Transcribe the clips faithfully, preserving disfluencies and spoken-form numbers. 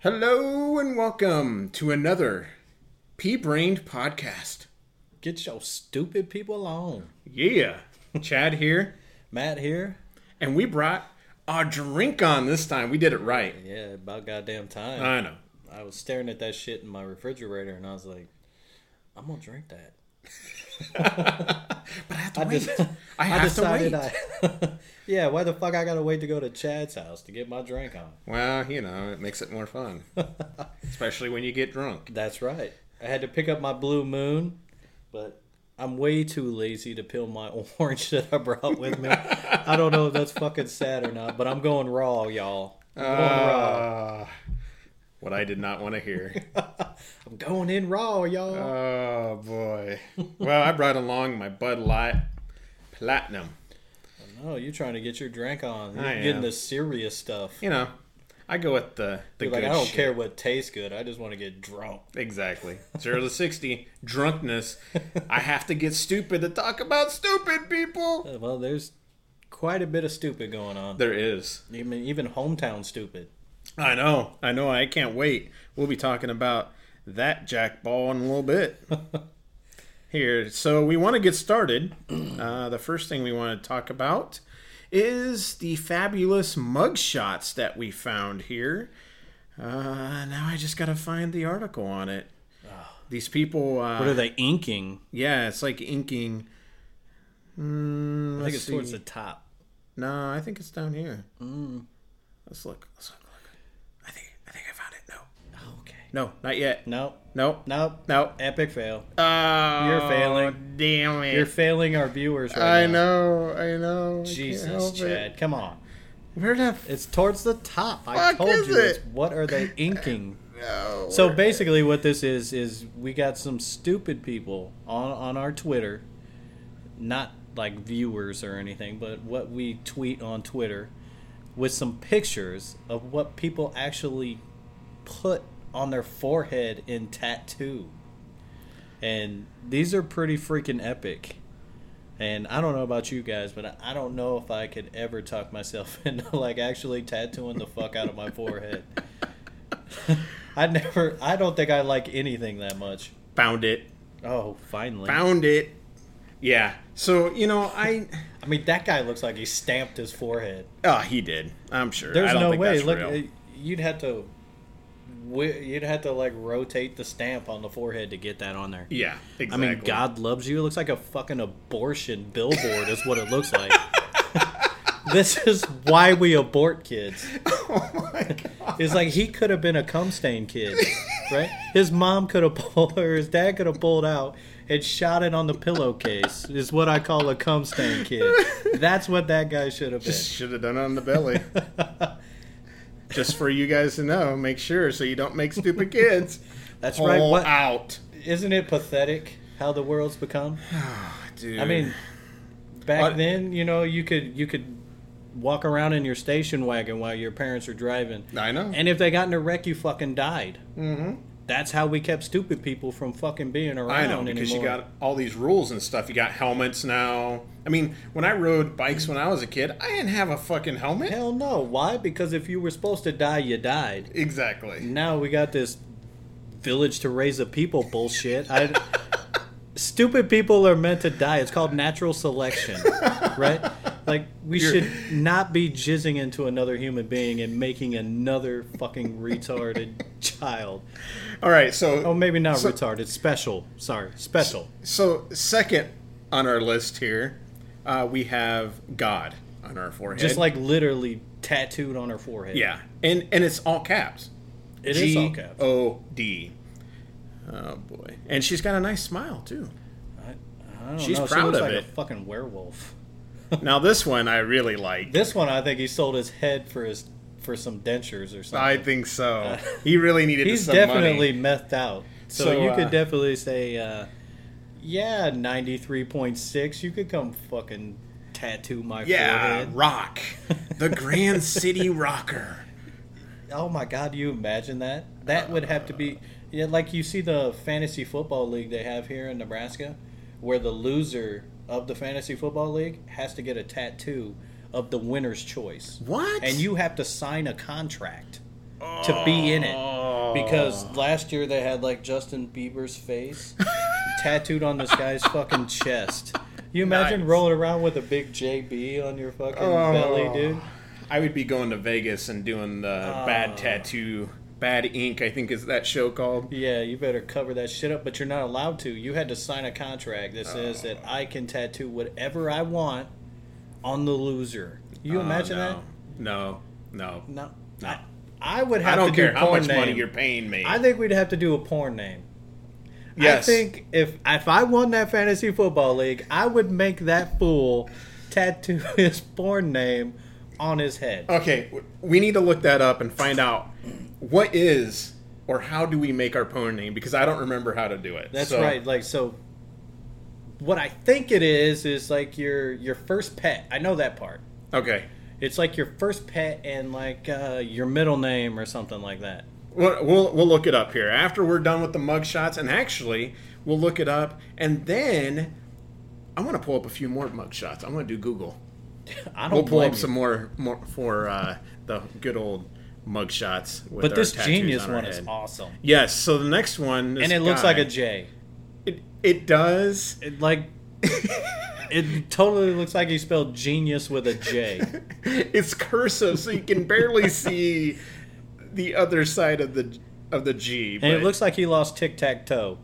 Hello and welcome to another Pea-Brained podcast. Get your stupid people on. Yeah, Chad here. Matt here. And we brought our drink on this time. We did it right. Yeah, about goddamn time. I know. I was staring at that shit in my refrigerator and I was like, I'm going to drink that. But I have to I wait. just- I have I to wait. decided I... yeah, why the fuck I got to wait to go to Chad's house to get my drink on? Well, you know, it makes it more fun. Especially when you get drunk. That's right. I had to pick up my Blue Moon, but I'm way too lazy to peel my orange that I brought with me. I don't know if that's fucking sad or not, but I'm going raw, y'all. I'm going raw. Uh, what I did not want to hear. I'm going in raw, y'all. Oh, boy. Well, I brought along my Bud Light Platinum. No, you're trying to get your drink on. You're I getting am. the serious stuff. You know, I go with the, the You're good like, I don't shit. care what tastes good. I just want to get drunk. Exactly. Zero to sixty. Drunkenness. I have to get stupid to talk about stupid people. Uh, Well, there's quite a bit of stupid going on. There is. Even even hometown stupid. I know. I know. I can't wait. We'll be talking about that jackball in a little bit. Here. So we want to get started. Uh, the first thing we want to talk about is the fabulous mugshots that we found here. Uh, now I just got to find the article on it. These people... Uh, What are they inking? Yeah, it's like inking. Mm, I think let's it's towards see. the top. No, I think it's down here. Mm. Let's look. Let's look. look. I think. I think I found it. No. Okay. No, not yet. Nope. Nope. Nope. Nope. Epic fail. Oh, You're failing. Damn it. You're failing our viewers right I now. know. I know. I can't Jesus, help Chad. it. Come on. Where the f- It's towards the top. I Fuck told is you. It's, it? what are they inking? No. So where- basically what this is, is we got some stupid people on, on our Twitter, not like viewers or anything, but what we tweet on Twitter with some pictures of what people actually put on their forehead in tattoo. And these are pretty freaking epic. And I don't know about you guys, but I- I don't know if I could ever talk myself into like actually tattooing the fuck out of my forehead. I never, I don't think I like anything that much. Found it. Oh, finally. Found it. Yeah. So you know, I. I mean, that guy looks like he stamped his forehead. Oh, he did. I'm sure. There's I don't no think way. That's Look, real. uh, you'd have to, wi- you'd have to like rotate the stamp on the forehead to get that on there. Yeah. Exactly. I mean, God loves you. It looks like a fucking abortion billboard is what it looks like. This is why we abort kids. Oh my God. It's like he could have been a cum stain kid, right? His mom could have pulled, or his dad could have pulled out and shot it on the pillowcase. Is what I call a cum stain kid. That's what that guy should have been. Just should have done it on the belly. Just for you guys to know, make sure so you don't make stupid kids. That's right. Pull What? out, Isn't it pathetic how the world's become? dude. I mean, back What? then, you know, you could you could walk around in your station wagon while your parents are driving, I know. and if they got in a wreck, you fucking died. Mm-hmm. That's how we kept stupid people from fucking being around. I know because anymore. you got all these rules and stuff. You got helmets now. I mean, when I rode bikes when I was a kid, I didn't have a fucking helmet. Hell no. Why? Because if you were supposed to die, you died. Exactly. Now we got this village to raise a people bullshit. I, stupid people are meant to die. It's called natural selection, right? Like, we You're- should not be jizzing into another human being and making another fucking retarded child. All right. So, Oh, maybe not So- retarded. Special. Sorry. Special. so second on our list here, uh, we have God on our forehead. Just like literally tattooed on her forehead. yeah, and and it's all caps. It is all caps. G O D. Oh boy, and she's got a nice smile too. I, I don't She's know. proud she looks of like it. a fucking werewolf. Now this one I really like. This one, I think he sold his head for his for some dentures or something. I think so. He really needed He's some definitely money. methed out. So, So, you uh, could definitely say, uh, yeah, ninety-three point six. You could come fucking tattoo my Yeah, forehead. rock, the Grand City Rocker. Oh my God, do you imagine that? That would have to be, yeah, like you see the fantasy football league they have here in Nebraska, where the loser of the fantasy football league has to get a tattoo of the winner's choice. What? And you have to sign a contract. to be in it. Oh. Because last year they had like Justin Bieber's face tattooed on this guy's fucking chest. You imagine Nice. rolling around with a big J B on your fucking Oh. belly, dude? I would be going to Vegas and doing the Oh. Bad Tattoo, Bad Ink, I think is that show called. Yeah, you better cover that shit up, but you're not allowed to. You had to sign a contract that says that I can tattoo whatever I want on the loser. You Oh, imagine no. that? No, no. No. No. I, I would have I don't to care do how porn much name. money you're paying me. I think we'd have to do a porn name. Yes. I think if if I won that fantasy football league, I would make that fool tattoo his porn name on his head. Okay, w- we need to look that up and find out what is or how do we make our porn name, because I don't remember how to do it. That's So- right. Like so, what I think it is is like your your first pet. I know that part. Okay. It's like your first pet and like uh, your middle name or something like that. We'll, we'll, we'll look it up here after we're done with the mug shots, and actually we'll look it up, and then I want to pull up a few more mug shots. I'm going to do Google. I don't We'll pull blame up you. some more, more for uh, the good old mug shots. With But our this tattoos genius on our one is head. awesome, Yes. So the next one, this and it looks guy- like a J. It, it does. It like it totally looks like he spelled genius with a J. It's cursive, so you can barely see the other side of the of the G. And it looks like he lost tic tac toe.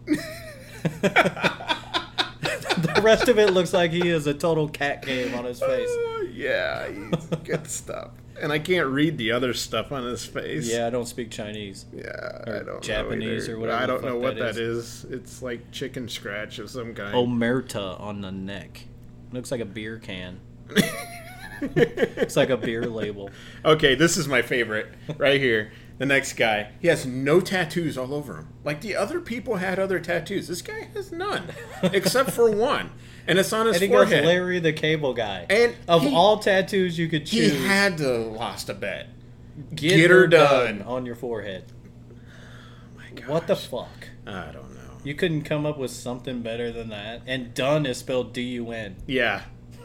The rest of it looks like he is a total cat game on his face. Uh, yeah, he's good stuff. And I can't read the other stuff on his face. Yeah, I don't speak Chinese. Yeah, Or I don't Japanese know either. or whatever I the don't fuck know what that that is. It's like chicken scratch of some kind. Omerta on the neck. Looks like a beer can. It's like a beer label. Okay, this is my favorite right here. The next guy, he has no tattoos all over him. Like the other people had other tattoos. This guy has none, except for one, and it's on his And he goes forehead. Larry the Cable Guy. And of he- all tattoos you could He choose, had to lost a bet. get, get her her done. done. on your forehead. My gosh. What the fuck? I don't know. You couldn't come up with something better than that. And done is spelled D U N. Yeah.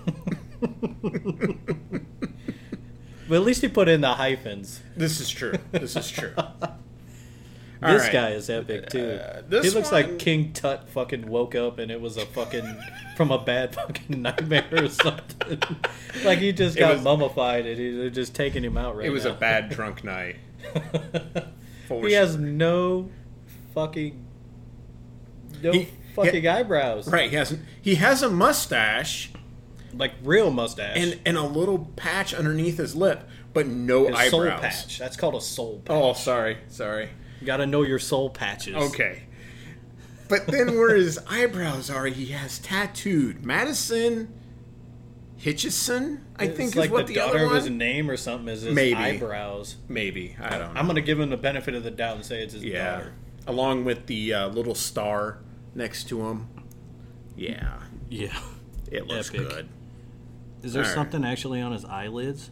But at least he put in the hyphens. This is true. This is true. All This right. guy is epic too. Uh, this he looks one- like King Tut fucking woke up and it was a fucking from a bad fucking nightmare or something. Like he just It got was- mummified and he- they're just taking him out right It was now. a bad drunk night. For He has sure. no fucking no He- fucking he- eyebrows. Right. He has he has a mustache Like real mustache. and and a little patch underneath his lip, but no His eyebrows. soul patch. That's called a soul patch. Oh, sorry, sorry. You gotta know your soul patches. Okay. But then where his eyebrows are, he has tattooed Madison Hitchison, I It's think is like what the, the, daughter other of his one. name or something is his Maybe. eyebrows. Maybe I don't know. I'm gonna give him the benefit of the doubt and say it's his yeah, daughter. along with the uh, little star next to him. Yeah, Yeah. it looks Epic. good. Is there All right. something actually on his eyelids?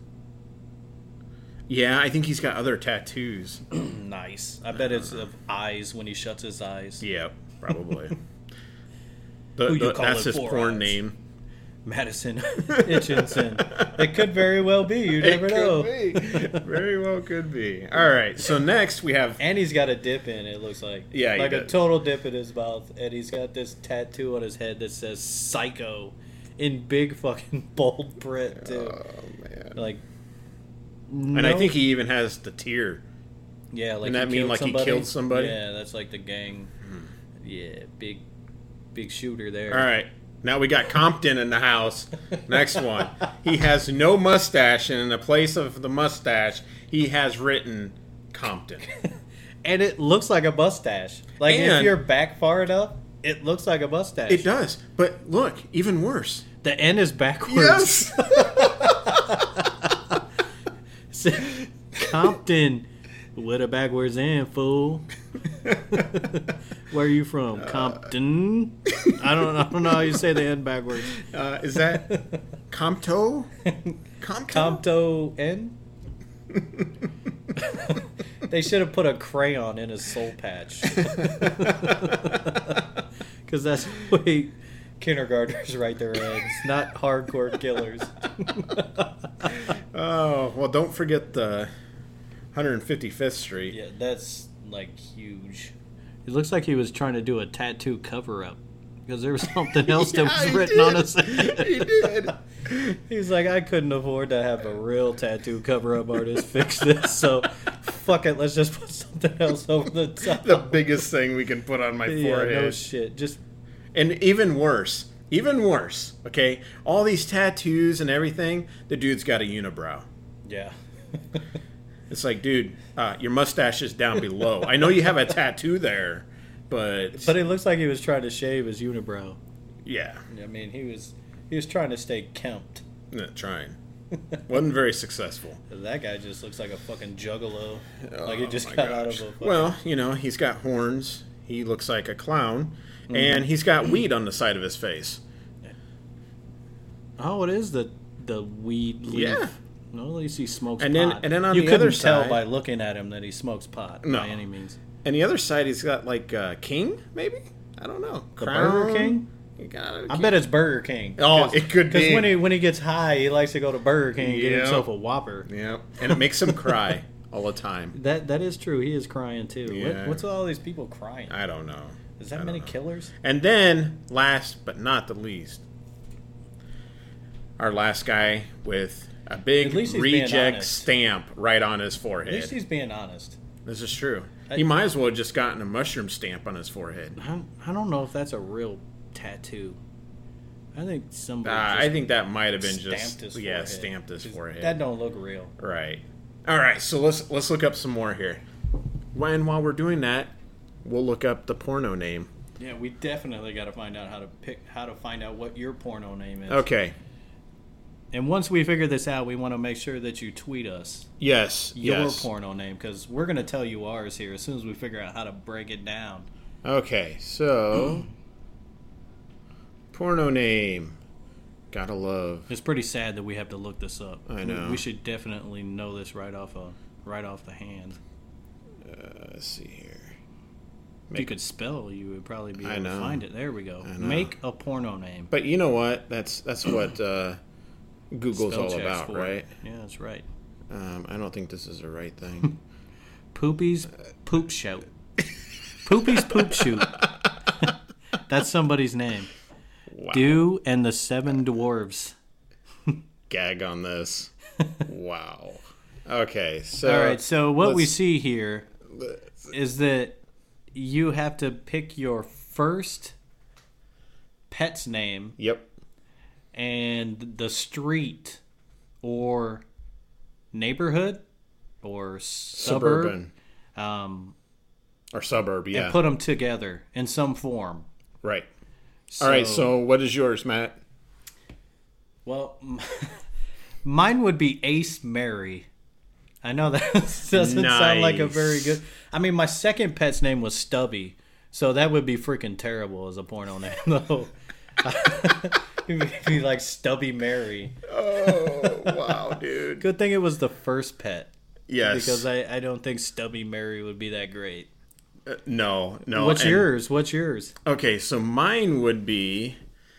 Yeah, I think he's got other tattoos. Nice. I bet it's of eyes when he shuts his eyes. Yep, probably. The, Who you the- call that's it his Four porn Eyes? name. Madison Hitchinson. It could very well be. You never it know. could be. Very well could be. All right, so next we have And he's got a dip in, it looks like. Yeah, he Like a does. total dip in his mouth. And he's got this tattoo on his head that says psycho in big fucking bold print, too. Oh man. Like, And I think he even has the tear. yeah, like Doesn't that he mean killed like he somebody. killed somebody? Hmm. Yeah, that's like the gang. Yeah, big, big shooter there. All right. Now we got Compton in the house. Next one. He has no mustache, and in the place of the mustache, he has written Compton. And it looks like a mustache. Like, if And- you're back far enough, it looks like a mustache. It does. But look, even worse. The N is backwards. Yes. Compton with a backwards N, fool. Where are you from? Compton. I don't. I don't know how you say the N backwards. Uh, is that Compto? Compto? Compto N. They should have put a crayon in his soul patch. Because that's the way kindergartners write their eggs, not hardcore killers. Oh, well, don't forget the one hundred fifty-fifth Street. Yeah, that's like huge. It looks like he was trying to do a tattoo cover up because there was something else Yeah, that was he written did. on his head. He did. He's like, I couldn't afford to have a real tattoo cover up artist fix this, so fuck it, let's just put something else over the top. The biggest thing we can put on my Yeah, forehead. no shit. Just And even worse, even worse, okay? All these tattoos and everything, the dude's got a unibrow. yeah. It's like, dude, uh, your mustache is down below. I know you have a tattoo there, but... But it looks like he was trying to shave his unibrow. yeah, I mean, he was he was trying to stay kempt. not trying. Wasn't very successful. That guy just looks like a fucking juggalo. Oh, like he just my got gosh. out of a fucking... Well, you know, he's got horns. He looks like a clown. Mm-hmm. And he's got weed on the side of his face. Oh, it is the the weed leaf. Yeah. No, at least he smokes And then- pot. and then on you the couldn't other tell side- by looking at him that he smokes pot No. by any means. And the other side, he's got like uh, King, maybe? I don't know. The Burger King? He got a I King. bet it's Burger King. Oh, it could be. Because when he when he gets high, he likes to go to Burger King and get Yep. himself a Whopper. Yeah, and it makes him cry all the time. That that is true. He is crying too. Yeah. What, what's with all these people crying? I don't know. Is I that don't many know. killers? And then, last but not the least, our last guy with a big At least he's being reject honest. stamp right on his At forehead. least he's being honest. This is true. I- He might as well have just gotten a mushroom stamp on his forehead. Uh, I, I don't know if that's a real tattoo. I think somebody. Uh, just I think that might have been stamped just his yeah, forehead. stamped his 'Cause forehead. That don't look real. Right. All right. So let's let's look up some more here. When while we're doing that, we'll look up the porno name. Yeah, we definitely got to find out how to pick how to find out what your porno name is. Okay. And once we figure this out, we want to make sure that you tweet us Yes. your yes. porno name because we're gonna tell you ours here as soon as we figure out how to break it down. Okay. So porno name. Gotta love. It's pretty sad that we have to look this up. I know. We, we should definitely know this right off of, right off the hand. Uh, let's see here. If you could spell, you would probably be I able know. to find it. There we go. I know. Make a porno name. But you know what? That's that's what uh, Google's Spell all check's about, for right? it. Yeah, that's right. Um, I don't think this is the right thing. Poopy's poop shoot. Poopy's poop shoot. That's somebody's name. Wow. Dew and the Seven Dwarves. Gag on this. Wow. Okay. So. All right. So what we let's- see here is that you have to pick your first pet's name Yep. and the street or neighborhood or suburb, Suburban um, or suburb. Yeah. and put them together in some form. right. All right. So what is yours, Matt? Well, mine would be Ace Mary. I know that doesn't sound like a very Nice. good. I mean, my second pet's name was Stubby, so that would be freaking terrible as a porno name, though. It would be like Stubby Mary. Oh wow, dude. Good thing it was the first pet, Yes. because I, I don't think Stubby Mary would be that great. Uh, no. No. What's and- yours? What's yours? Okay. So mine would be.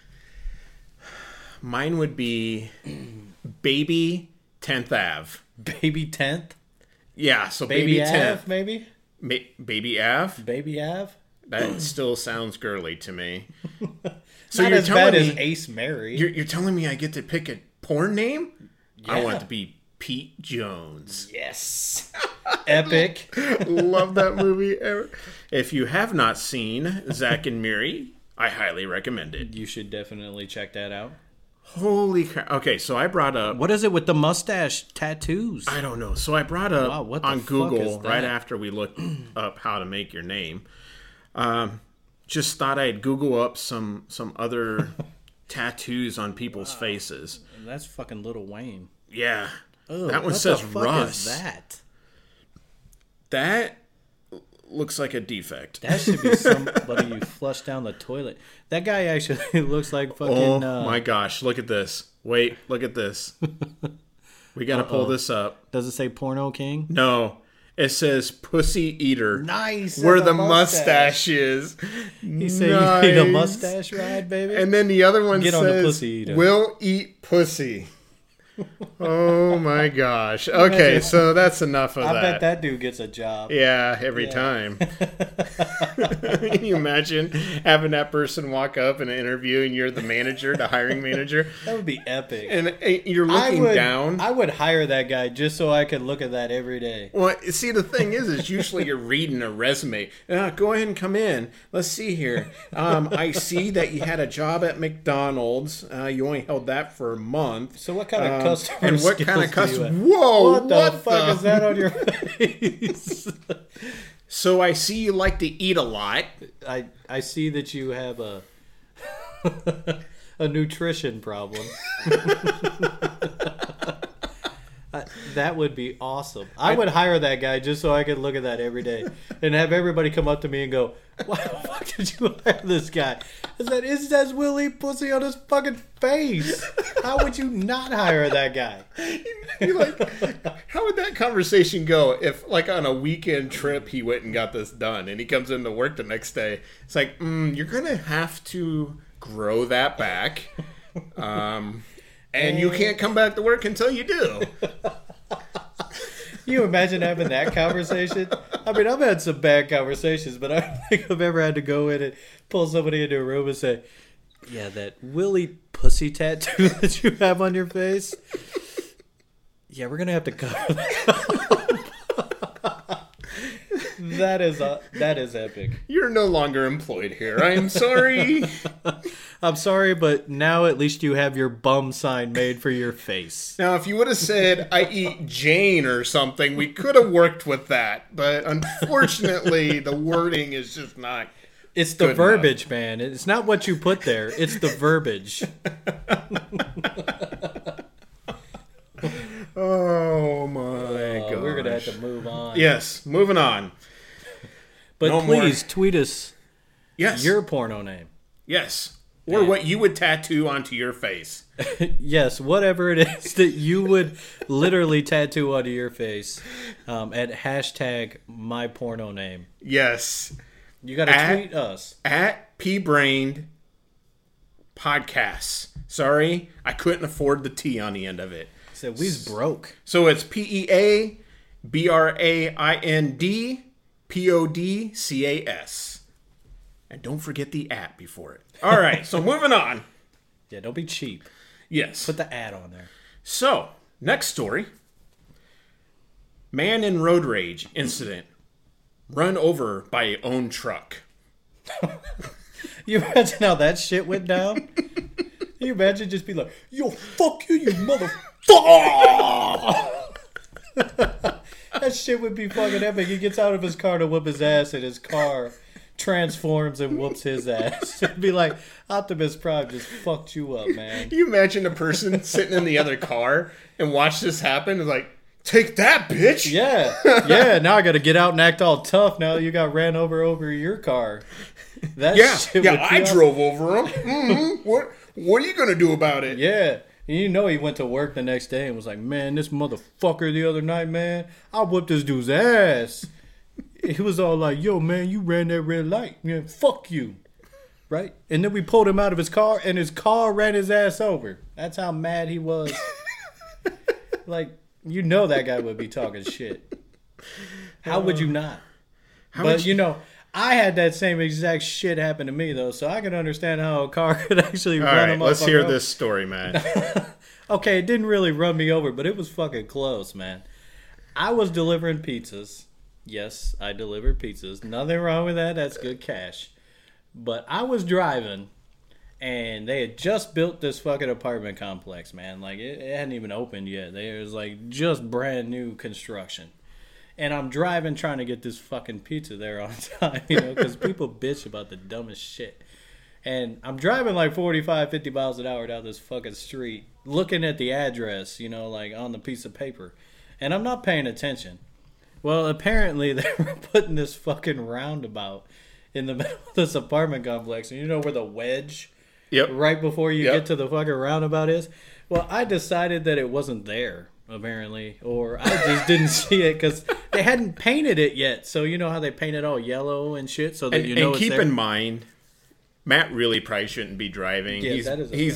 Mine would be, Baby tenth Ave. Baby tenth? Yeah. So Baby, Baby Ave, tenth. maybe? Ma- Baby Ave. Baby Ave? That still sounds girly to me. So Not you're as telling bad me as Ace Mary. you're, you're telling me I get to pick a porn name? I Yeah. want it to be Pete Jones. Yes. Epic. Love that movie. Ever. If you have not seen Zack and Miri, I highly recommend it. You should definitely check that out. Holy crap! Okay, so I brought up. What is it with the mustache tattoos? I don't know. So I brought up Wow, what the on fuck Google is right that? after we looked up how to make your name. Um, just thought I'd Google up some some other tattoos on people's faces. That's fucking Lil Wayne. Yeah, Ugh, that one what says the fuck Russ. Is that? That looks like a defect. That should be somebody you flush down the toilet. That guy actually looks like fucking. Oh uh, my gosh! Look at this. Wait, look at this. We gotta pull Uh-oh. this up. Does it say Porno King? No, it says Pussy Eater. Nice. Where and the a mustache is. He said you need a mustache ride, baby. And then the other one Get on the says, Pussy Eater. "Will eat pussy." Oh my gosh. Okay, so that's enough of I that. bet that dude gets a job. Yeah, every Yeah. time. Can you imagine having that person walk up in an interview and you're the manager, the hiring manager, That would be epic. and uh, you're I looking would, down? I would hire that guy just so I could look at that every day. Well, see, the thing is, is usually you're reading a resume. Uh, go ahead and come in. Let's see here. Um, I see that you had a job at McDonald's. Uh, you only held that for a month. So what kind of Um, customer and what skills kind of do customer? you have? Whoa! What the what fuck the- is that on your face? So I see you like to eat a lot. I I see that you have a a nutrition problem. I, that would be awesome. I, would hire that guy just so I could look at that every day and have everybody come up to me and go, "Why the fuck did you hire this guy?" I said, "It says Willie Pussy on his fucking face. How would you not hire that guy?" You're like, how would that conversation go if, like, on a weekend trip, he went and got this done, and he comes into work the next day? It's like, mm, you're gonna have to grow that back, um, and you can't come back to work until you do. You imagine having that conversation? I mean, I've had some bad conversations, but I don't think I've ever had to go in and pull somebody into a room and say, "Yeah, that Willie Pussy tattoo that you have on your face. Yeah, we're gonna have to cover that." That is uh, that is epic. You're no longer employed here. I am sorry. I'm sorry, but now at least you have your bum sign made for your face. Now, if you would have said, "I eat Jane" or something, we could have worked with that. But unfortunately, the wording is just not. It's the Good verbiage, man. It's not what you put there. It's the verbiage. Oh my Uh, god. we're gonna have to move on. Yes, moving on. But no more. please tweet us Yes. your porno name. Yes. Or what you would tattoo onto your face. Yes, whatever it is that you would literally tattoo onto your face um, at hashtag my porno name. Yes. You got to At- tweet us. At P-Brained Podcasts. Sorry, I couldn't afford the T on the end of it. So we's broke. So it's P E A B R A I N D P O D C A S. And don't forget the at before it. All right, so moving on. Yeah, don't be cheap. Yes. Put the ad on there. So, next story. Man in road rage incident. Run over by own truck. You imagine how that shit went down? You imagine just be like, "Yo, fuck you, you motherfucker!" That shit would be fucking epic. He gets out of his car to whoop his ass, and his car transforms and whoops his ass. It'd be like, Optimus Prime just fucked you up, man. Can you imagine a person sitting in the other car and watch this happen and like, take that, bitch? Yeah, yeah. Now I got to get out and act all tough. Now that you got ran over over your car. That Yeah, shit yeah, would be I awesome. drove over him. Mm-hmm. What, what are you going to do about it? Yeah. And you know he went to work the next day and was like, "Man, this motherfucker the other night, man, I whooped this dude's ass." He was all like, "Yo, man, you ran that red light. Yeah, fuck you." Right? And then we pulled him out of his car and his car ran his ass over. That's how mad he was. Like, you know that guy would be talking shit. How would you not? How But, much- you know, I had that same exact shit happen to me, though, so I can understand how a car could actually All run right, him let's hear this story, man. Okay, it didn't really run me over, but it was fucking close, man. I was delivering pizzas. Yes, I delivered pizzas. Nothing wrong with that. That's good cash. But I was driving, and they had just built this fucking apartment complex, man. Like, it, it hadn't even opened yet. They was, like, just brand new construction. And I'm driving trying to get this fucking pizza there on time, you know, because people bitch about the dumbest shit. And I'm driving like forty-five, fifty miles an hour down this fucking street, looking at the address, you know, like on the piece of paper. And I'm not paying attention. Well, apparently they were putting this fucking roundabout in the middle of this apartment complex. And you know where the wedge Yep. right before you Yep. get to the fucking roundabout is? Well, I decided that it wasn't there, apparently. Or I just didn't see it because they hadn't painted it yet. So you know how they paint it all yellow and shit so that And, you know and it's keep there? in mind, Matt really probably shouldn't be driving. Yeah, he's that is a he's fact.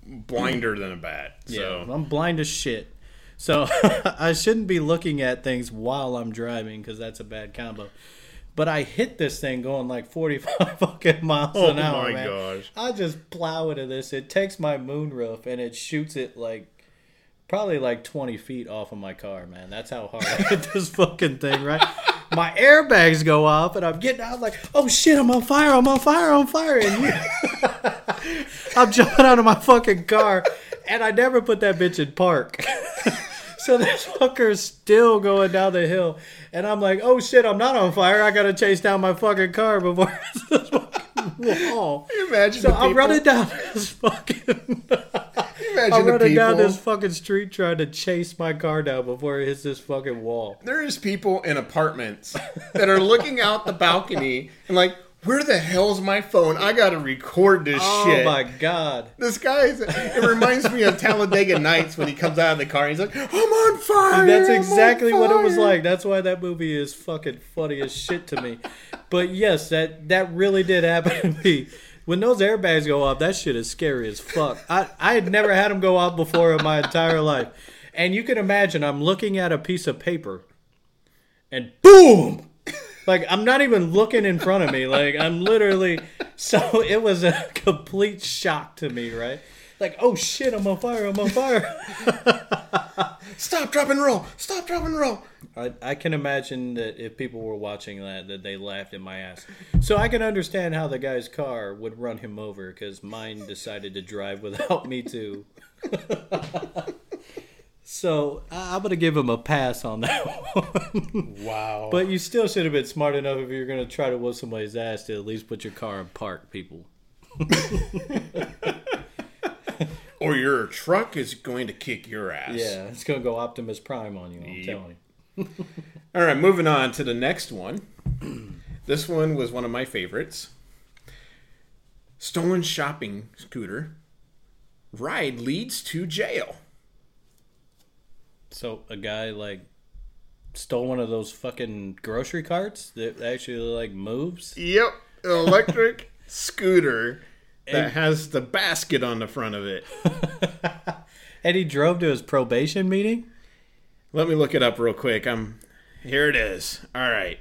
blinder than a bat. So. Yeah, I'm blind as shit. So I shouldn't be looking at things while I'm driving because that's a bad combo. But I hit this thing going like forty-five fucking miles Oh an hour, my man. gosh. I just plow into this. It takes my moonroof and it shoots it like probably like twenty feet off of my car, man. That's how hard I hit this fucking thing, right? My airbags go off and I'm getting out like, oh shit, I'm on fire, I'm on fire, I'm on fire. And you... I'm jumping out of my fucking car and I never put that bitch in park. So this fucker's still going down the hill. And I'm like, oh shit, I'm not on fire. I got to chase down my fucking car before it's this fucking wall. Imagine so the I'm people... running down this fucking... Imagine I'm the running people... down this fucking street trying to chase my car down before it hits this fucking wall. There's people in apartments that are looking out the balcony and like, where the hell's my phone? I gotta record this oh shit. Oh my god. This guy's, it reminds me of Talladega Nights when he comes out of the car and he's like, I'm on fire! That's I'm exactly on what it was fire." like. That's why that movie is fucking funny as shit to me. But yes, that, that really did happen to me. When those airbags go off, that shit is scary as fuck. I, I had never had them go off before in my entire life. And you can imagine, I'm looking at a piece of paper and boom! Like, I'm not even looking in front of me. Like, I'm literally... So, it was a complete shock to me, right? Like, oh, shit, I'm on fire, I'm on fire. Stop, drop, and roll. Stop, drop, and roll. I, I can imagine that if people were watching that, that they laughed at my ass. So, I can understand how the guy's car would run him over, because mine decided to drive without me, too. So, I'm going to give him a pass on that one. Wow. But you still should have been smart enough if you're going to try to whoop somebody's ass to at least put your car in park, people. Or your truck is going to kick your ass. Yeah, it's going to go Optimus Prime on you, I'm Yep. telling you. All right, moving on to the next one. This one was one of my favorites. Stolen shopping scooter. Ride leads to jail. So a guy like stole one of those fucking grocery carts that actually like moves. Yep, an electric scooter that And- has the basket on the front of it. And he drove to his probation meeting? Let me look it up real quick. I'm here it is. All right.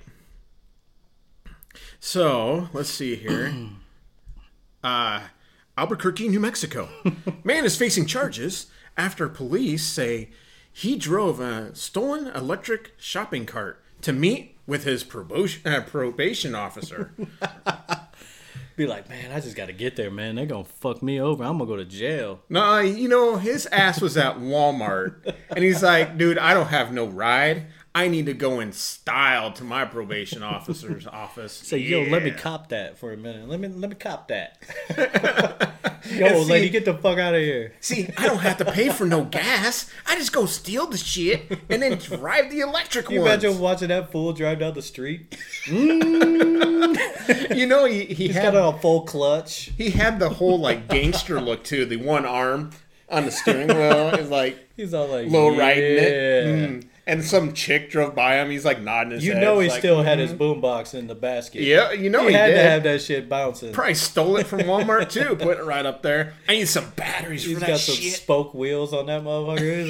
So, let's see here. Uh Albuquerque, New Mexico. Man is facing charges after police say he drove a stolen electric shopping cart to meet with his probation, uh, probation officer. Be like, man, I just got to get there, man. They're going to fuck me over. I'm going to go to jail. No, you know, his ass was at Walmart. And he's like, dude, I don't have no ride. I need to go in style to my probation officer's office. Say, yo, let me Yeah. cop that for a minute. Let me let me cop that. Yo, And see- lady, get the fuck out of here. See, I don't have to pay for no gas. I just go steal the shit and then drive the electric Can you ones. imagine watching that fool drive down the street? You know, he, he He's had got a full clutch. he had the whole like gangster look too. The one arm on the steering wheel is like He's all like, low yeah. riding it. Mm. And some chick drove by him. He's like nodding his You head. know he It's like, still had mhm. his boombox in the basket. Yeah, you know he, he, had did. to have that shit bouncing. Probably stole it from Walmart too. Put it right up there. I need some batteries He's for that got some shit. spoke wheels on that motherfucker.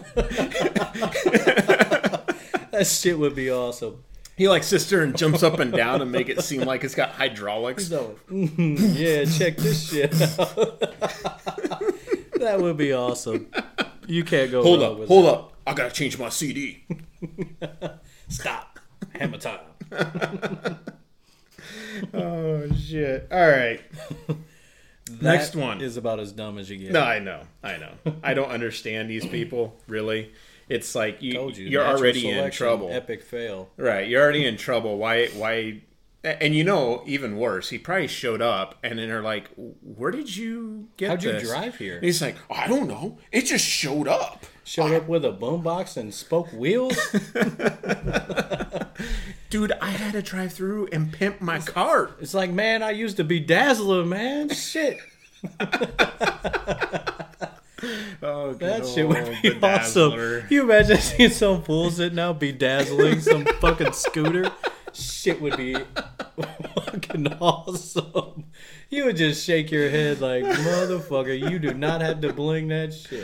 He's all- That shit would be awesome. He like sits there and jumps up and down and make it seem like it's got hydraulics. He's all, "Mhm, yeah, check this shit out. That would be awesome. You can't go Hold wrong up, with hold that. up. I gotta change my C D. Stop. Hammer time. Oh shit! All right. Next That one. is about as dumb as you get. No, I know, I know. I don't understand these people really. It's like you, Told you, you're natural already in selection, trouble. Epic fail. Right, you're already in trouble. Why? Why? And you know, even worse, he probably showed up, and then they're like, "Where did you get How'd you this?" drive here? And he's like, "I don't know. It just showed up." Showed up with a boombox and spoke wheels. Dude, I had to drive through and pimp my cart. It's like, man, I used to be Dazzler, man. Shit. Oh, That shit would be awesome. You imagine seeing some fool sitting out bedazzling some fucking scooter. shit would be fucking awesome. You would just shake your head like, motherfucker, you do not have to bling that shit.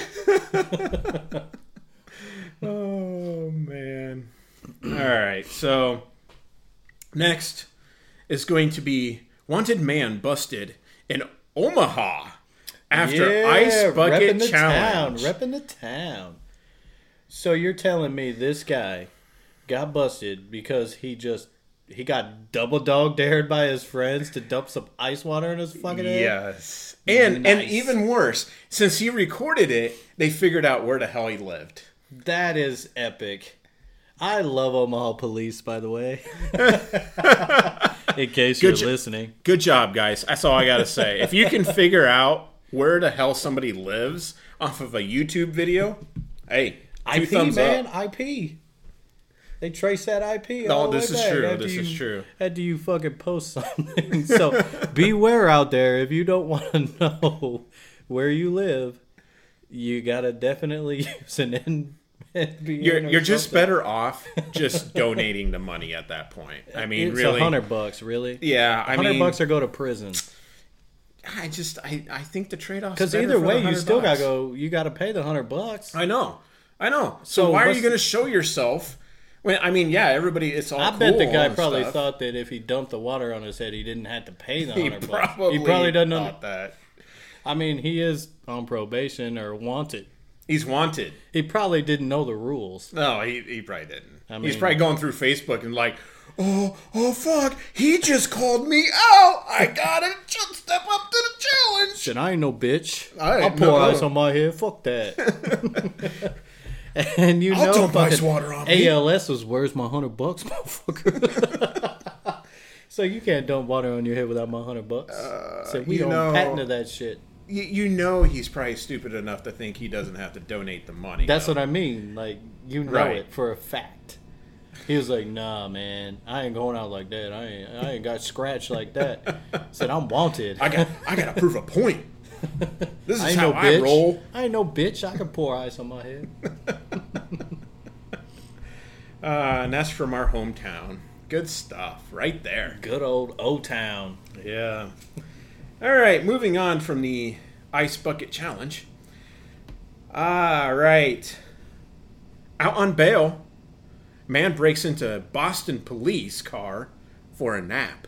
Oh, man. All right, so next is going to be Wanted Man Busted in Omaha after yeah, Ice Bucket repping the Challenge. Town, repping the town. So you're telling me this guy got busted because he just he got double dog dared by his friends to dump some ice water in his fucking head? Yes. And and Nice. even worse, since he recorded it, they figured out where the hell he lived. That is epic. I love Omaha police, by the way. In case Good you're jo- listening. Good job, guys. That's all I got to say. If you can figure out where the hell somebody lives off of a YouTube video, hey, two I P, thumbs man. up. I P. They trace that I P. No, all the this way is back true. after This you, is true. After you fucking post something. So beware out there. If you don't want to know where you live, you got to definitely use an N. You're you're just better off just donating the money at that point. I mean, it's really, a hundred bucks, really. yeah. I hundred mean, bucks or go to prison. I just I, I think the trade off Because either way, you still gotta go. You gotta pay the hundred bucks. I know, I know. So, So why are what's you going to show yourself? When I mean, yeah, everybody, it's all. I bet the cool guy and probably stuff. thought that if he dumped the water on his head, he didn't have to pay the he hundred bucks. probably He probably doesn't. thought Under- that I mean, he is on probation or wanted. he's wanted. He probably didn't know the rules. No, he he probably didn't. I he's mean- probably going through Facebook and like, oh oh fuck, he just called me out. I gotta just step up to the challenge. Shit, I ain't no bitch. I ain't I'll pour no- ice on my head. Fuck that. And you I'll know, dump ice fucking water on me. A L S was where's my hundred bucks, motherfucker. So you can't dump water on your head without my hundred bucks. So we Uh, you don't know- patent that shit. You, you know he's probably stupid enough to think he doesn't have to donate the money. That's though. what I mean. Like, you know Right. it for a fact. He was like, nah, man, I ain't going out like that. I ain't, I ain't got scratched like that. Said, I'm wanted. I got I got to prove a point. This is I ain't how no I bitch. roll. I ain't no bitch. I can pour ice on my head. Uh, and that's from our hometown. Good stuff, right there. Good old O-Town. Yeah. All right, moving on from the Ice Bucket Challenge. All right. Out on bail, man breaks into Boston police car for a nap.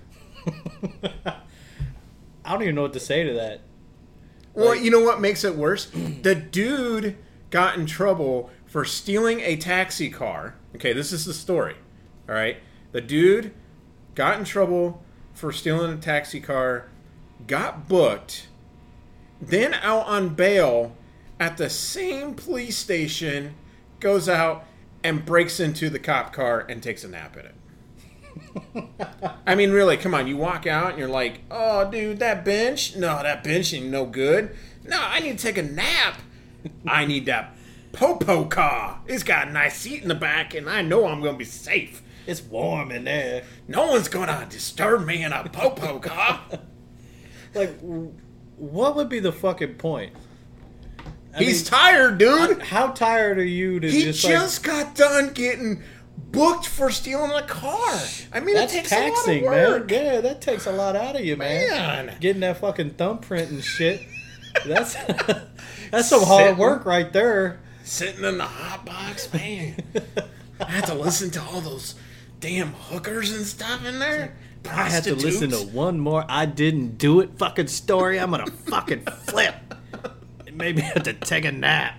I don't even know what to say to that. Well, Like- you know what makes it worse? The dude got in trouble for stealing a taxi car. Okay, this is the story. All right. The dude got in trouble for stealing a taxi car, got booked, then out on bail at the same police station, goes out and breaks into the cop car and takes a nap in it. I mean, really, come on. You walk out and you're like, oh, dude, that bench? No, that bench ain't no good. No, I need to take a nap. I need that Popo car. It's got a nice seat in the back, and I know I'm going to be safe. It's warm in there. No one's going to disturb me in a Popo car. Like, w- what would be the fucking point? I He's mean, tired, dude. how tired are you to He just, just, like... got done getting booked for stealing a car. I mean, That's it takes taxing, a lot of work. man. Yeah, that takes a lot out of you, man. Man. Getting that fucking thumbprint and shit. That's that's some hard Sitting- work right there. Sitting in the hot box, man. I had to listen to all those damn hookers and stuff in there. I had to listen to one more I didn't do it fucking story. I'm gonna fucking flip. Maybe I have to take a nap.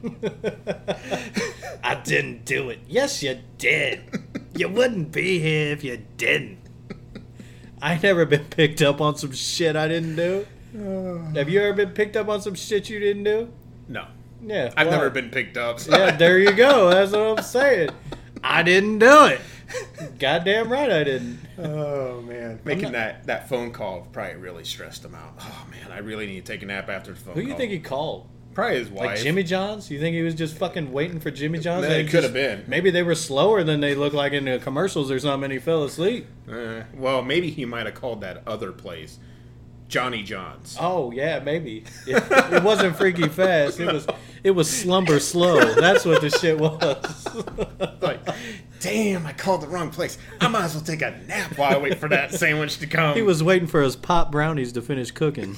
I didn't do it. Yes, you did. You wouldn't be here if you didn't. I never been picked up on some shit I didn't do. Have you ever been picked up on some shit you didn't do? No, Yeah. I've why? never been picked up. So Yeah, there you go. That's what I'm saying. I didn't do it. Goddamn right I didn't. Oh man, making that, that phone call probably really stressed him out. Oh man, I really need to take a nap after the phone Who do you call. think he called? Probably his wife. Like Jimmy John's? You think he was just fucking waiting for Jimmy John's? Man, They it could just- have been. Maybe they were slower than they look like in the commercials or something and he fell asleep. Uh, well, maybe he might have called that other place, Johnny John's. Oh, yeah, maybe. It, it wasn't freaky fast. It was it was slumber slow. That's what the shit was. Like, damn, I called the wrong place. I might as well take a nap while I wait for that sandwich to come. He was waiting for his pop brownies to finish cooking.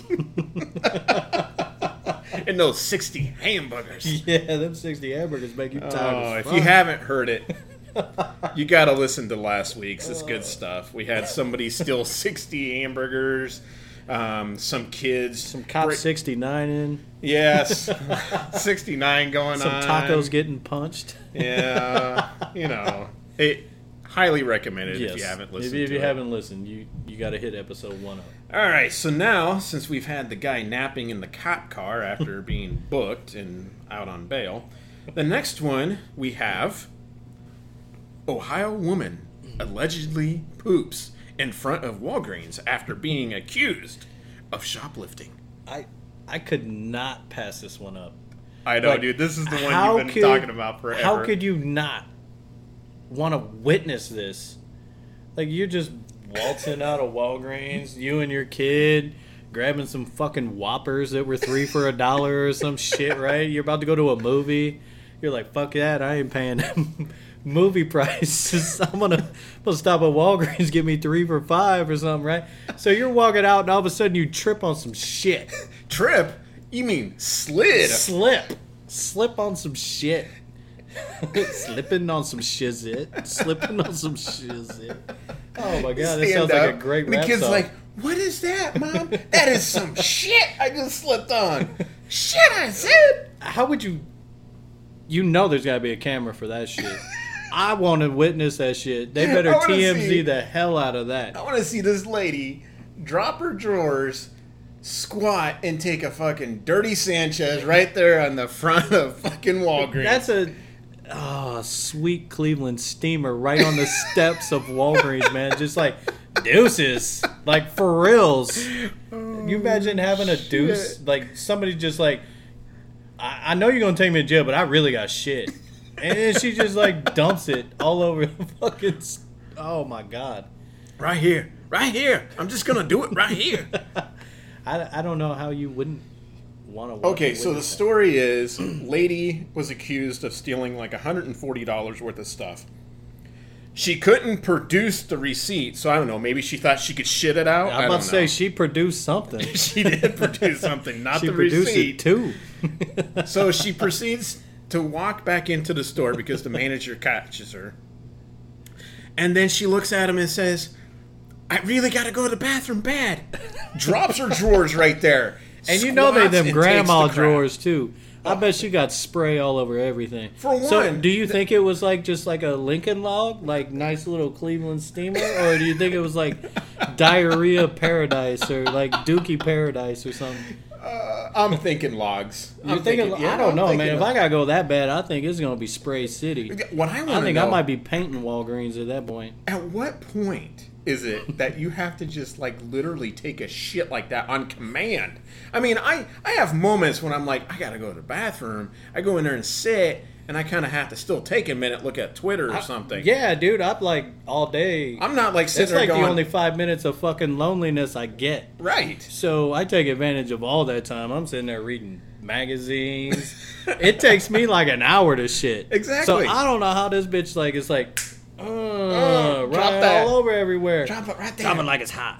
And those sixty hamburgers. Yeah, them sixty hamburgers make you tired Oh, as if fuck. you haven't heard it, you got to listen to last week's. It's good stuff. We had somebody steal sixty hamburgers. Um, some kids. Some Cop break- sixty-nine in. Yes. sixty-nine going Some on. tacos getting punched. Yeah. You know. It highly recommended Yes. if you haven't listened If, if to you it. haven't listened, you, you got to hit episode one up. All right, so now, since we've had the guy napping in the cop car after being booked and out on bail, the next one we have Ohio woman allegedly poops in front of Walgreens after being accused of shoplifting. I I could not pass this one up. I know, Like, dude. This is the one how you've been could- talking about forever. How could you not want to witness this? Like, you're just waltzing out of Walgreens, you and your kid, grabbing some fucking Whoppers that were three for a dollar or some shit, right? You're about to go to a movie. You're like, fuck that, I ain't paying movie prices. I'm gonna, I'm gonna stop at Walgreens, get me three for five or something, right? So you're walking out and all of a sudden you trip on some shit. Trip? You mean slid? Slip. Slip on some shit. Slipping on some shizit. Slipping on some shizit. Oh my god, that Stand sounds like up, a great and the rap kid's song. like, what is that, Mom? That is some shit I just slipped on. Shit, I said. How would you... You know there's got to be a camera for that shit. I want to witness that shit. They better I wanna T M Z see- the hell out of that. I want to see this lady drop her drawers, squat, and take a fucking dirty Sanchez right there on the front of fucking Walgreens. That's a... Oh, sweet Cleveland steamer right on the steps of Walgreens, man. Just like, deuces. Like, for reals. You imagine having a deuce? shit. Like, somebody just like, I, I know you're going to take me to jail, but I really got shit. And then she just, like, dumps it all over the fucking... s- Oh, my God. right here, right here. I'm just gonna do it right here. I, I don't know how you wouldn't want to... Okay, so the story is, lady was accused of stealing like one hundred forty dollars worth of stuff. She couldn't produce the receipt, so I don't know. Maybe she thought she could shit it out. I'm I about don't to say know. she produced something. She did produce something, not She the produced receipt. it too. So she proceeds to walk back into the store because the manager catches her. And then she looks at him and says, I really got to go to the bathroom bad. Drops her drawers right there. And you know they Squats them and grandma takes the crap. drawers too. I bet she got spray all over everything. For so one, do you think it was like just like a Lincoln Log, like nice little Cleveland steamer, or do you think it was like diarrhea paradise or like Dookie paradise or something? Uh, I'm thinking logs. You're I'm thinking? yeah, I don't I'm know, man. thinking If I gotta go that bad, I think it's gonna be Spray City. What I I want to think know, I might be painting Walgreens at that point. at what point is it that you have to just like literally take a shit like that on command? I mean, I, I have moments when I'm like, I gotta go to the bathroom. I go in there and sit, and I kind of have to still take a minute, look at Twitter or something. Yeah, dude, I'm like all day. I'm not like sitting It's there like going, the only five minutes of fucking loneliness I get. right. So I take advantage of all that time. I'm sitting there reading magazines. It takes me like an hour to shit. Exactly. So I don't know how this bitch like it's like uh, Oh, drop right that. all over everywhere. Drop it right there. Dropping like it's hot.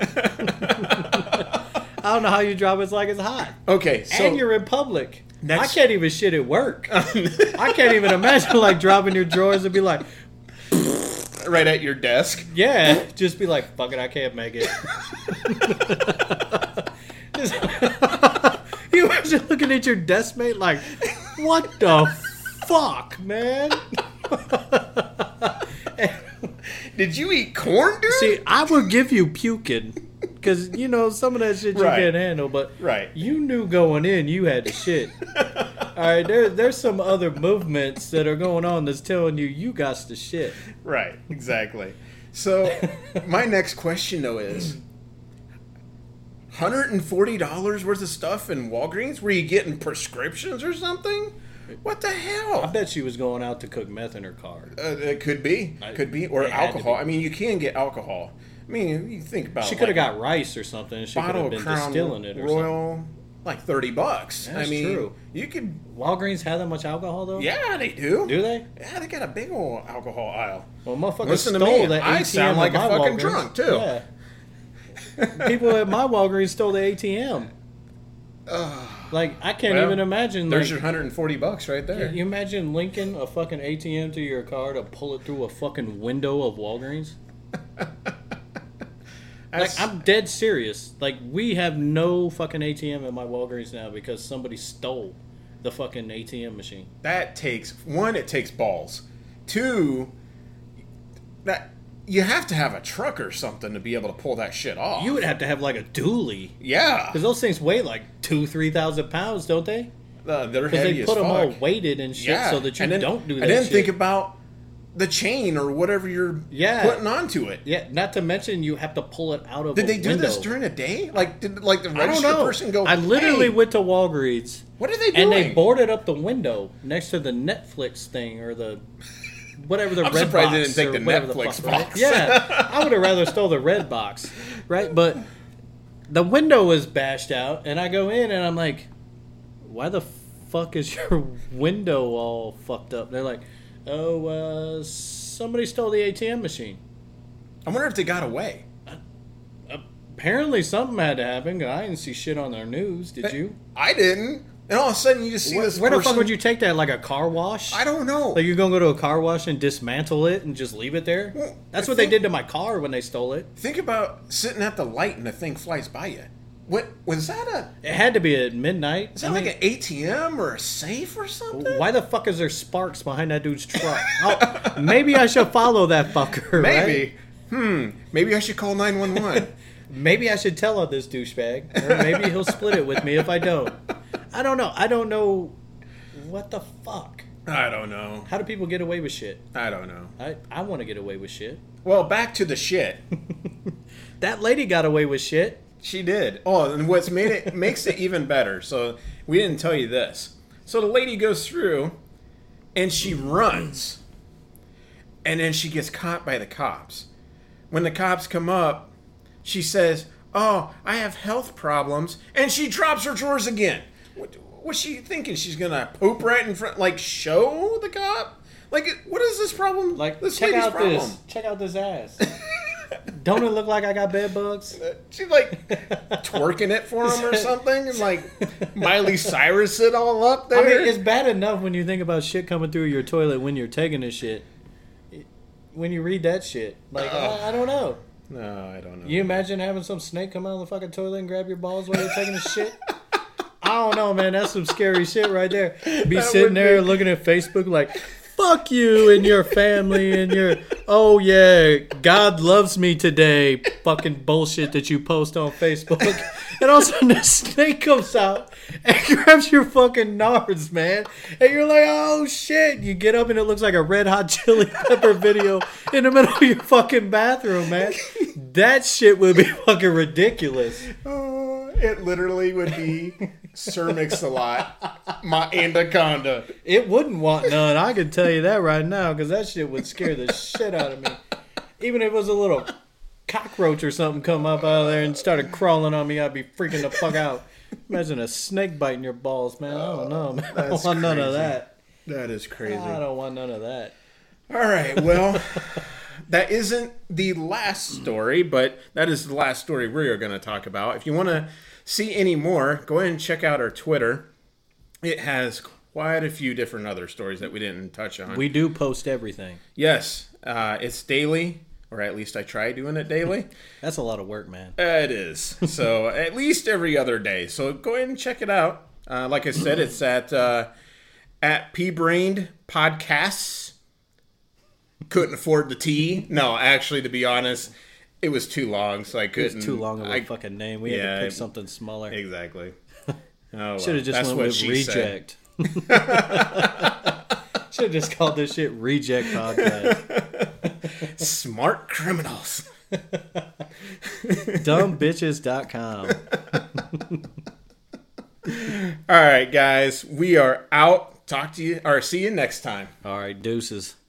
I don't know how you drop it like it's hot. Okay, so and you're in public. Next- I can't even shit at work. I can't even imagine like dropping your drawers and be like, right at your desk. yeah, just be like, fuck it, I can't make it. Just- you imagine looking at your desk mate like, what the fuck, man? Did you eat corn, dude? See, I would give you puking. Because, you know, some of that shit you Right. can't handle. But Right. you knew going in you had to shit. All right, there, there's some other movements that are going on that's telling you you got to shit. Right, exactly. So, my next question, though, is one hundred forty dollars worth of stuff in Walgreens? Were you getting prescriptions or something? What the I hell? bet she was going out to cook meth in her car. Uh, it could be. I- Could be. Or it had to alcohol. be. I mean, you can get alcohol. I mean, you think about She it. could have like got rice or something. She could bottle have of been Crown distilling it or something. Royal, like thirty bucks. That's I mean, true. you could. Walgreens have that much alcohol though? Yeah, they do. Do they? Yeah, they got a big old alcohol aisle. Well, motherfuckers Listen to stole me. the A T M I sound like at a my fucking Walgreens. drunk, too. Yeah. People at my Walgreens stole the A T M. Like, I can't Well, even imagine. There's like, your one hundred forty bucks right there. Can you imagine linking a fucking A T M to your car to pull it through a fucking window of Walgreens? Like, I'm dead serious. Like, we have no fucking A T M at my Walgreens now because somebody stole the fucking A T M machine. That takes one. It takes balls. Two, that you have to have a truck or something to be able to pull that shit off. You would have to have like a dually. yeah, Because those things weigh like two, three thousand pounds, don't they? uh, they're Because heavy they as put fuck. them all weighted and shit yeah, so that you and then, don't do that And then shit. think about the chain or whatever you're Yeah. putting onto it. Yeah, not to mention you have to pull it out of Did a they do window. this during the day? Like, did like the I don't register know. person go? I literally "Hey, went to Walgreens what are they doing?" and they boarded up the window next to the Netflix thing or the whatever the I'm red surprised box they didn't take or the whatever Netflix fuck, right? box. Yeah, I would have rather stole the red box, right? But the window was bashed out, and I go in and I'm like, "Why the fuck is your window all fucked up?" They're like, "Oh, uh, somebody stole the A T M machine." I wonder if they got away. Apparently, something had to happen. 'Cause I didn't see shit on their news. Did you? I didn't. And all of a sudden, you just see Where, this where the person. fuck would you take that? Like a car wash? I don't know. Like you're gonna go to a car wash and dismantle it and just leave it there? Well, That's I what think- they did to my car when they stole it. Think about sitting at the light and the thing flies by you. What was that? A It had to be at midnight. is that I like mean, an A T M or a safe or something? why the fuck is there sparks behind that dude's truck? Oh, maybe I should follow that fucker. Maybe. Right? Hmm. Maybe I should call nine one one. Maybe I should tell on this douchebag, or maybe he'll split it with me if I don't. I don't know. I don't know. What the fuck? I don't know. How do people get away with shit? I don't know. I, I want to get away with shit. Well, back to the shit. That lady got away with shit. She did. Oh, and what's made it makes it even better. So we didn't tell you this. So the lady goes through, and she runs, and then she gets caught by the cops. When the cops come up, she says, "Oh, I have health problems," and she drops her drawers again. What, what's she thinking? She's gonna poop right in front, like show the cop? Like, what is this problem? Like, this check lady's out problem. this. Check out this ass. Don't it look like I got bed bugs? She's like twerking it for him or something, and like Miley Cyrus it all up there. I mean, it's bad enough when you think about shit coming through your toilet when you're taking a shit. When you read that shit, like I, I don't know. No, I don't know. You imagine having some snake come out of the fucking toilet and grab your balls while you're taking a shit? I don't know, man. That's some scary shit right there. Be That sitting would there be- looking at Facebook like, fuck you and your family and your, oh yeah, God loves me today fucking bullshit that you post on Facebook. And all of a sudden the snake comes out and grabs your fucking nards, man. And you're like, oh shit. You get up and it looks like a Red Hot Chili Pepper video in the middle of your fucking bathroom, man. That shit would be fucking ridiculous. Uh, it literally would be Sir Mix-a-Lot, my anaconda. It wouldn't want none. I can tell you that right now because that shit would scare the shit out of me. Even if it was a little cockroach or something come up out of there and started crawling on me, I'd be freaking the fuck out. Imagine a snake biting your balls, man. I don't know, man. I don't That's want none of crazy. that. That is crazy. I don't want none of that. All right, well, that isn't the last story, but that is the last story we're going to talk about. If you want to see any more, go ahead and check out our Twitter. It has quite a few different other stories that we didn't touch on. We do post everything. Yes, uh, it's daily, or at least I try doing it daily. That's a lot of work, man. Uh, it is. So at least every other day. So go ahead and check it out. Uh, like I said, it's at uh, at P-Brained Podcasts. Couldn't afford the T. No, actually, to be honest, it was too long, so I It couldn't. was too long of a I, fucking name. We yeah, had to pick it- something smaller. Exactly. Oh, well, Should have just that's went what with she said. Reject. Should have just called this shit Reject Podcast. Smart criminals. dumb bitches dot com. All right, guys, we are out. Talk to you, or see you next time. All right, deuces.